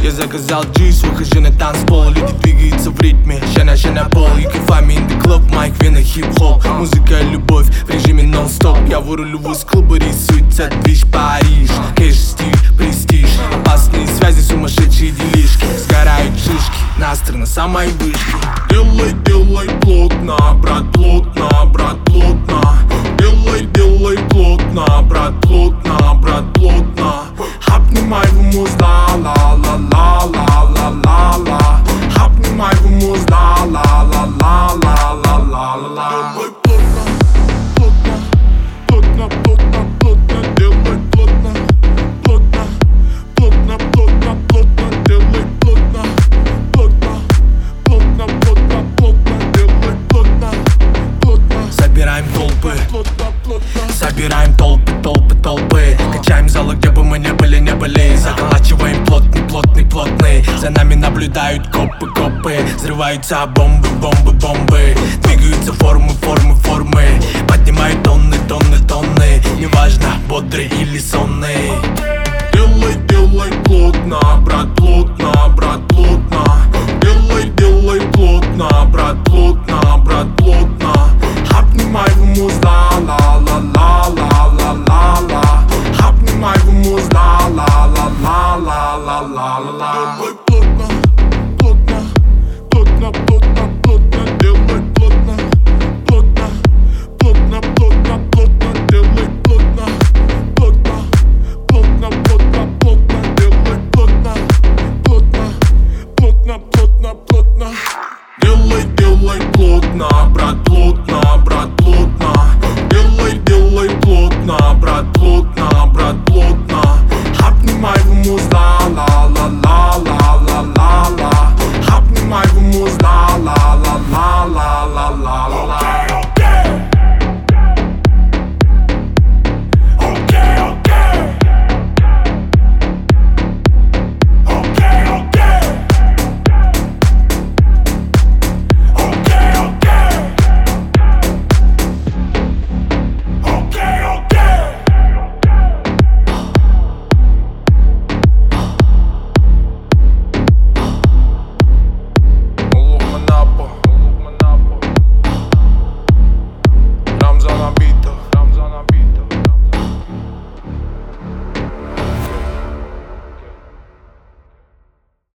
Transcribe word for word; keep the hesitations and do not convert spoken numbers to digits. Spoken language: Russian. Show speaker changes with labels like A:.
A: Я заказал джуз, выхожу на танцпол. Люди двигаются в ритме, ща ща на пол. You can find me in the club, майк, вена, хип-хоп. Музыка, любовь в режиме нон-стоп. Я вырулю из клуба, рисуется движ Париж. Кэш, стиль, престиж, опасные связи, сумасшедшие делишки. Сгорают шишки, настрой на самой вышке. Делай, делай плотно, брат, плотно, брат, плотно. Делай, делай плотно, брат, плотно, брат, плотно. Хапни моего музла, ла ла ла ла ла ла ла. Хапни моего музла, ла ла ла ла ла ла ла. Делай плотно, плотно, плотно, плотно, плотно. Делай плотно, плотно, плотно, плотно, плотно. Делай плотно, плотно, плотно, плотно, плотно. Делай плотно, плотно. Собираем толпы, собираем толпы, толпы, толпы. Качаем залы, где бы мы не были, не были. Заколачиваем плотный, плотный, плотный. За нами наблюдают копы, копы. Взрываются бомбы, бомбы, бомбы. Двигаются формы, формы, формы. Поднимают тонны, тонны, тонны. Неважно, бодрый или сонный. Делай, делай плотно, брат, плотно, брат, плотно. Делай, делай плотно, брат, плотно, брат, плотно. Хапни моего музла, ла ла ла ла ла ла ла. Хапни моего музла, ла ла ла ла ла ла ла. Делай плотно, плотно, плотно, плотно.